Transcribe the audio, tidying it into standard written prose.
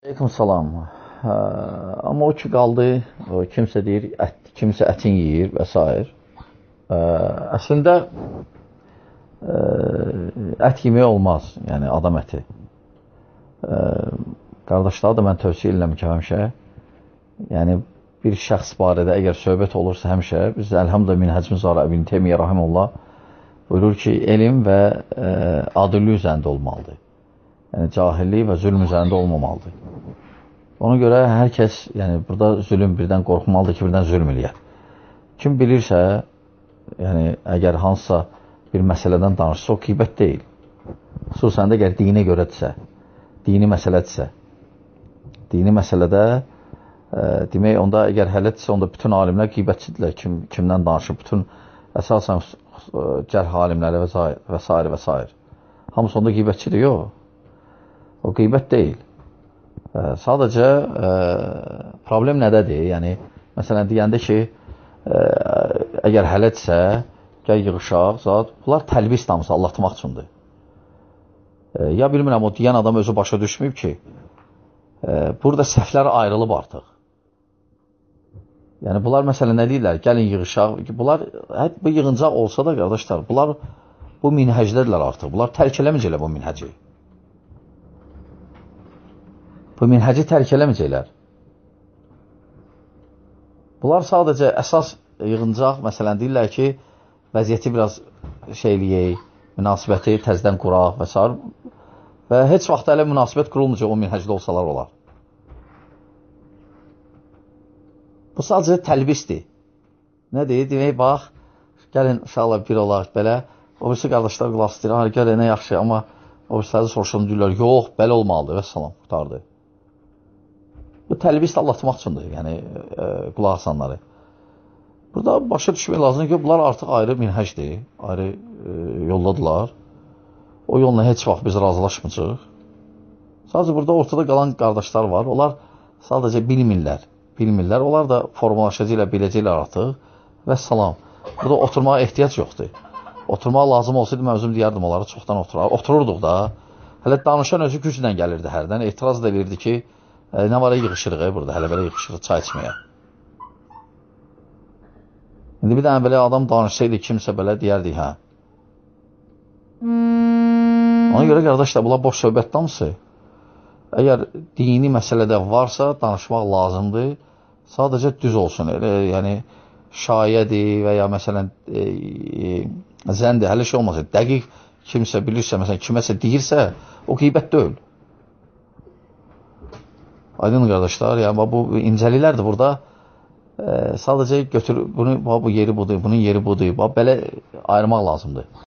Aleyküm salam. Amma o ki qaldı, kimsə deyir, kimsə ətin yeyir və s. Əslində ət yemək olmaz, yəni adam əti. Qardaşlara da mən tövsiyə edirəm ki, həmişə, yəni bir şəxs barədə əgər söhbət olursa həmişə, biz əlhamdülillah minhəcimiz var, İbn Teymiyyə rahimehullah buyurur ki, elm və adillik üzərində olmalıdır. Yəni cahillik və zülm üzərində olmamalıdır. Ona görə hər kəs, yəni burada zülm birdən qorxmalıdır ki, birdən zülm eləyər. Kim bilirsə, yəni əgər hansısa bir məsələdən danışsa, o qeybət deyil. Xüsusən də əgər dinə görədirsə, dini məsələdirsə. Dini məsələdə, demək, onda əgər hələtdirsə, onda bütün alimlər qeybətçidirlər, kimdən danışır, bütün əsasən cərh alimləri və s. və s. Hamısı onda qeybətçidir, yox. O qeybət deyil. Sadəcə problem nədədir? Yəni, məsələn, deyəndə ki, əgər hələtdirsə, gəl yığışaq, zat, bunlar təlbis damısı, Allah'tmaq üçündür. Ya bilmirəm, o deyən adam özü başa düşməyib ki, burada səhvlər ayrılıb artıq. Yəni, bunlar məsələn nə deyirlər? Gəlin yığışaq. Bunlar, bu yığıncaq olsa da, qardaşlar, bunlar bu minhəcdədirlər artıq. Bunlar tərk eləməyəcəklər bu minhəci. Bu minhəci tərk eləməyəcəklər. Bunlar sadəcə əsas yığıncaq, məsələn, deyirlər ki, vəziyyəti biraz şeyliyək, münasibəti təzdən quraq və s. Və heç vaxt hələ münasibət qurulmayacaq o minhəcdə olsalar olar. Bu sadəcə təlbisdir. Nə deyir? Demək, bax, gəlin uşaqlar bir olaq belə, o birisi qardaşlar qulaq istəyir, gəl, nə yaxşı, amma o birisləri soruşalım, deyirlər, yox, belə olmalıdır və salam, qutardı. Bu təlbis də Allah'tmaq üçündür, yəni qulaq asanları. Burada başa düşmək lazımdır ki, bunlar artıq ayrı minhəcdir, ayrı yoldadılar. O yolla heç vaxt biz razılaşmayacaq. Sadəcə burada ortada qalan qardaşlar var, onlar sadəcə bilmirlər. Onlar da formalaşacaqlar, biləcəklər artıq və salam. Burada oturmağa ehtiyac yoxdur. Oturmağa lazım olsaydı, mən özüm deyərdim, onları çoxdan otururduq da. Hələ danışan özü güclə gəlirdi hərdən, etiraz da verirdi ki, nə var yığışırıq burada, hələ belə yığışırıq çay içməyə. İndi bir dənə belə adam danışsaydı, kimsə belə deyərdik, hə. Ona görə, qardaşlar, bunlar boş söhbət damısı. Əgər dini məsələdə varsa, danışmaq lazımdır. Sadəcə düz olsun. Yəni, şayədir və ya məsələn, zəndir, hələ şey olmasın. Dəqiq kimsə bilirsə, məsələn, kiməsə deyirsə, o qeybət deyil. Aydın qardaşlar, yəni bu incəliklərdir burada. Sadəcə götür, bu yeri budur, bunun yeri budur. Belə ayırmaq lazımdır.